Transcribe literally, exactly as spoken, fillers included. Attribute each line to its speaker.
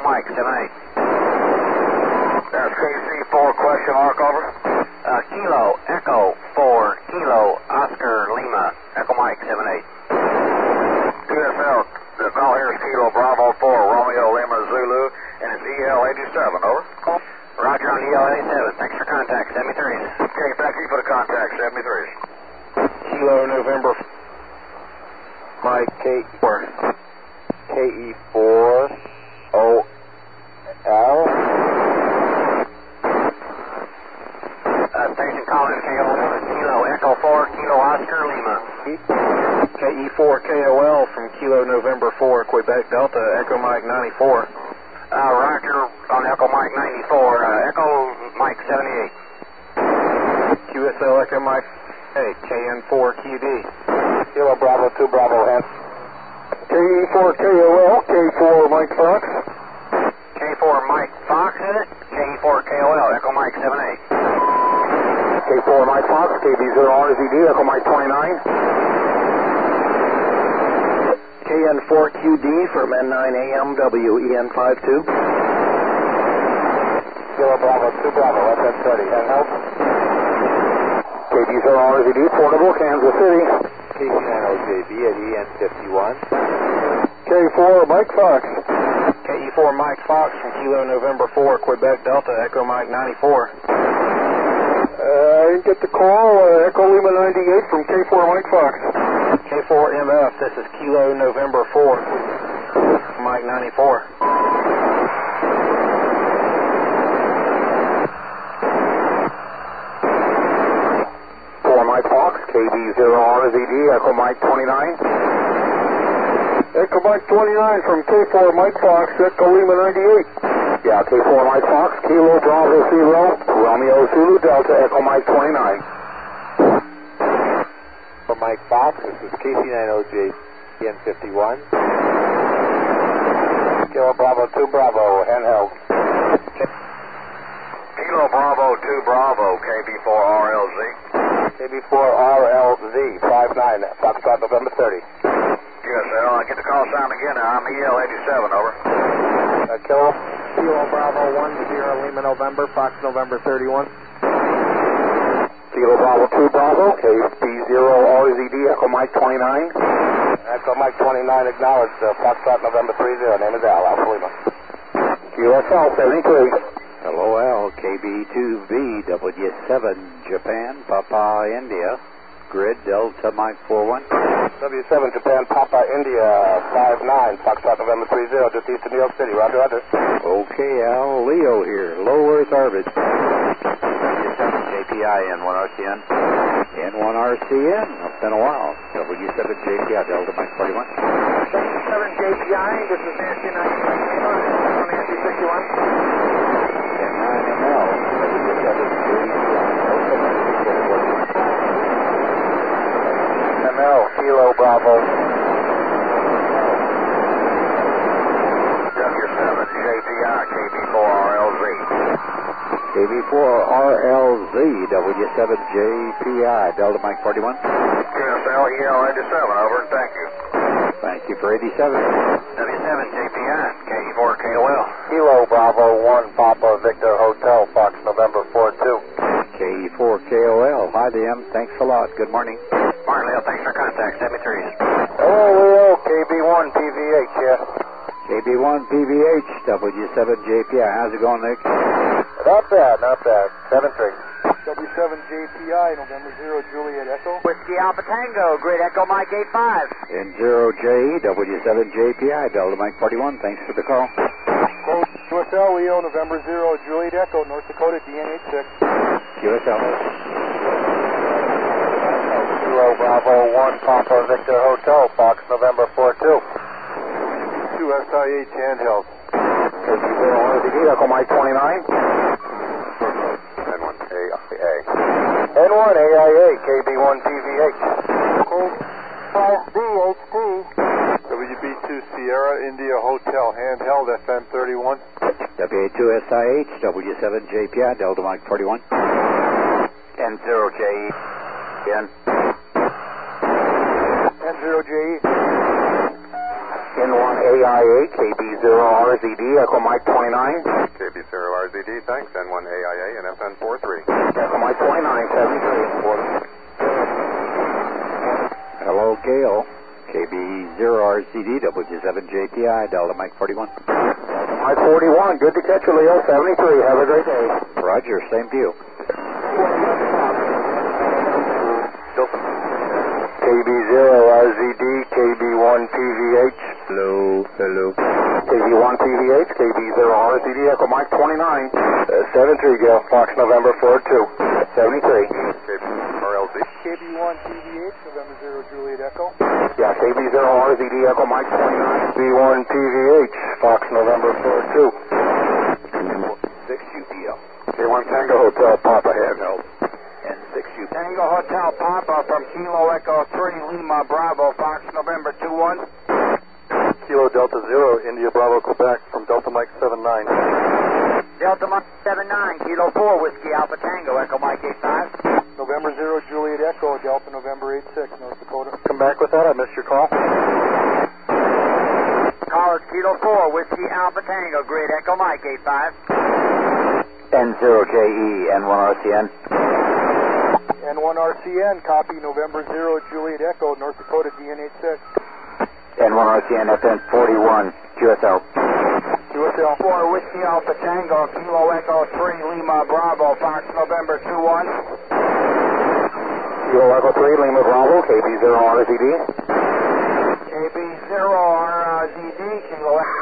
Speaker 1: Mike, seven eight.
Speaker 2: That's K C four, question mark, over.
Speaker 1: Uh, Kilo, Echo four, Kilo, Oscar, Lima, Echo Mike, seven eight.
Speaker 2: Q S L, the call here is Kilo Bravo four, Romeo Lima Zulu, and it's E L eighty-seven, over.
Speaker 1: Roger on E L eighty-seven. Thanks for contact, seventy-threes.
Speaker 2: Okay, thank you for the contact, seventy-threes.
Speaker 3: Kilo November Mike K four K E four O L.
Speaker 1: Uh, station calling K O L, Kilo, Echo four, Kilo, Oscar, Lima.
Speaker 3: K E four K O L from Kilo November four, Quebec Delta, Echo Mike ninety-four.
Speaker 1: Uh, Roger on Echo Mike ninety-four, uh, Echo Mike seventy-eight.
Speaker 3: Q S L Echo Mike eight, K N four Q D.
Speaker 2: Kilo Bravo two, Bravo Hen. K E four K O L, K four Mike Fox.
Speaker 1: K four Mike Fox, is it? K E four K O L, Echo Mike seven eight.
Speaker 2: K four Mike Fox, K B zero R Z D, Echo Mike twenty-nine.
Speaker 3: K N four Q D from N nine A M W E N five two.
Speaker 2: Kilo Bravo two, Bravo, F N thirty, and help. K B zero R Z D, Portable, Kansas City.
Speaker 3: K C nine O J B at E N fifty-one.
Speaker 2: K four Mike Fox.
Speaker 3: K E four Mike Fox from Kilo November four, Quebec Delta, Echo Mike ninety-four.
Speaker 2: Uh, I didn't get the call, uh, Echo Lima ninety-eight from K four Mike Fox.
Speaker 3: K four M F, this is Kilo November four, Mike ninety-four.
Speaker 2: four Mike Fox, K B zero R Z D, Echo Mike twenty-nine. Echo Mike twenty-nine from K four Mike Fox, Echo Lima ninety-eight. Yeah, K four Mike Fox, Kilo Bravo zero, Romeo Zulu Delta, Echo Mike twenty-nine.
Speaker 3: For Mike Fox, this is K C nine O J E N fifty-one.
Speaker 2: Kilo Bravo two, Bravo, handheld. Kilo Bravo two, Bravo, K B four R L Z.
Speaker 3: K B four R L Z, five nine, Foxtrot November thirty.
Speaker 2: Yes, L, I get the call sound again now. I'm E L eighty-seven, over.
Speaker 3: Uh, Kilo, Kilo Bravo one, Sierra Lima November, Fox November thirty-one.
Speaker 2: Kilo Bravo two, Bravo, K B zero R Z D, Echo Mike twenty-nine.
Speaker 3: Echo Mike twenty-nine acknowledged, uh, Foxtrot November thirty, name is Al, Alpha Lima.
Speaker 2: Q S L seventy-three.
Speaker 4: Hello, Al, K B two V, W seven, Japan, Papa, India, grid, Delta, Mike four one.
Speaker 3: W seven, Japan, Papa, India, five nine, Foxtrot November thirty, just east of New York City, roger, roger.
Speaker 4: Okay, Al, Leo here, low Earth orbit. W seven, J P I, N one R C N. N one R C N, it's been a while. W seven, J P I, Delta, Mike forty-one.
Speaker 3: W seven, J P I, this is Nancy ninety-one, Nancy sixty-one.
Speaker 4: N nine M L, W seven, J P I,
Speaker 3: M L, Kilo Bravo.
Speaker 2: W seven, J P I, K B four R L Z.
Speaker 4: K B four R L Z, W seven, J P I, Delta, Mike forty-one.
Speaker 2: Q S L E L eighty-seven, over, and thank you.
Speaker 4: Thank you for eighty-seven.
Speaker 1: W seven, J P I, K E four K O L.
Speaker 3: Kilo Bravo one, Papa Victor Hotel, Fox November four two.
Speaker 4: K E four K O L, hi the M, thanks a lot, good morning.
Speaker 1: Morning, Leo, thanks for contact, seventy-threes.
Speaker 3: Hello, Leo, K B one P V H, yeah.
Speaker 4: K B one P V H, W seven J P I, how's it going, Nick?
Speaker 3: Not bad, not bad, seven three.
Speaker 2: W seven, J P I, November zero, Juliet Echo.
Speaker 5: Whiskey Alpha Tango, Grid Echo Mike eight five.
Speaker 4: N zero J, W seven J P I, Delta Mike forty-one, thanks for the call.
Speaker 2: Q S L, Leo, November zero, Juliet Echo, North Dakota, D N eighty-six.
Speaker 4: Q S L.
Speaker 3: Kilo Bravo one, Papa Victor Hotel, Fox November four two.
Speaker 2: two S I H handheld.
Speaker 3: K B zero R Z D, Echo Mike twenty-nine.
Speaker 2: N one A I A.
Speaker 3: N one A I A, K B one P V H.
Speaker 2: five D H T. W B two Sierra India Hotel, handheld, F M thirty-one.
Speaker 4: W A two S I H, W seven J P I, Delta Mike forty-one.
Speaker 1: N zero J E. N.
Speaker 2: N zero J E.
Speaker 3: N one
Speaker 2: A I A, K B zero R Z D, Echo Mike twenty-nine.
Speaker 6: K B zero R Z D, thanks. N one A I A and F N forty-three.
Speaker 2: Echo Mike twenty-nine, seventy-three.
Speaker 4: Hello, Gale. K B zero R Z D, W seven J P I, Delta Mike forty-one.
Speaker 2: Mike forty-one, good to catch you, Leo, seventy-three. Have a great day.
Speaker 4: Roger, same to you.
Speaker 2: K B zero R Z D, K B one P V H.
Speaker 3: Hello, hello.
Speaker 2: K B one P V H, K B zero R Z D, Echo Mike twenty-nine. Uh, seventy-three, Gale, Fox November four two. seventy-three.
Speaker 6: K B R L Z.
Speaker 3: K B one P V H, November zero Juliet Echo.
Speaker 2: Yeah, K B zero R Z D, Echo Mike twenty-nine. K B one P V H, Fox November four two.
Speaker 4: six U P L.
Speaker 2: K one Tango Hotel, Papa handheld.
Speaker 4: And six U P L.
Speaker 5: Tango Hotel Papa from Kilo Echo three, Lima Bravo, Fox November two one.
Speaker 3: Kilo Delta Zero, India Bravo, Quebec, from Delta Mike seven nine.
Speaker 5: Delta Mike seven nine, Kilo four, Whiskey Alpha Tango, Echo Mike eight five.
Speaker 3: November zero Juliet Echo, Delta November eight six, North Dakota. Come back with that, I missed your call.
Speaker 5: College Kilo four, Whiskey Alpha Tango, Grid Echo Mike eight five.
Speaker 4: N zero J E, N one R C N.
Speaker 3: N one R C N, copy November zero Juliet Echo, North Dakota, D N eight six.
Speaker 4: N one R C N, F N forty-one, Q S L.
Speaker 3: Q S L.
Speaker 5: four, Whiskey Alpha Tango, Kilo Echo three, Lima Bravo, Fox November two one.
Speaker 2: Kilo Echo three, Lima Bravo, K B zero R Z D.
Speaker 5: K B zero R Z D, Kilo Echo